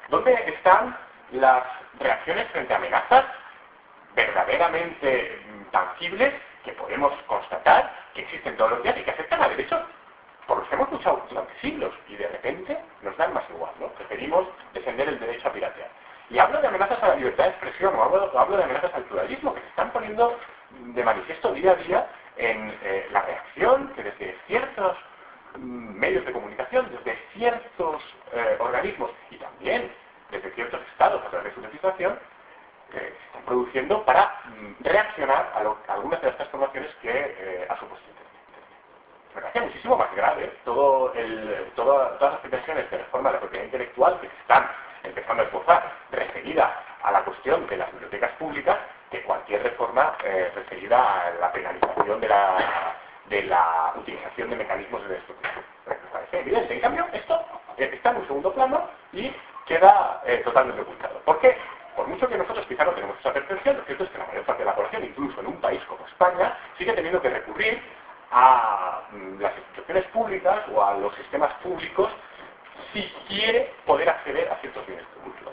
¿Dónde están las reacciones frente a amenazas verdaderamente tangibles que podemos constatar que existen todos los días y que afectan a derechos por los que hemos luchado durante siglos y de repente nos dan más igual, ¿no? Preferimos defender el derecho a piratear. Y hablo de amenazas a la libertad de expresión, o hablo de amenazas al pluralismo, que se están poniendo de manifiesto día a día en la reacción que desde ciertos medios de comunicación, desde ciertos organismos y también desde ciertos estados a través de su legislación, se están produciendo para reaccionar a algunas de las transformaciones que ha supuesto Internet. Me parece muchísimo más grave todas las pretensiones de reforma de la propiedad intelectual que se están empezando a esbozar referida a la cuestión de las bibliotecas públicas que cualquier reforma referida a la penalización de la utilización de mecanismos de destrucción. Me parece evidente. En cambio, esto está en un segundo plano y queda totalmente ocultado. ¿Por qué? Por mucho que nosotros quizá no tenemos esa percepción, lo cierto es que la mayor parte de la población, incluso en un país como España, sigue teniendo que recurrir a las instituciones públicas o a los sistemas públicos si quiere poder acceder a ciertos bienes públicos.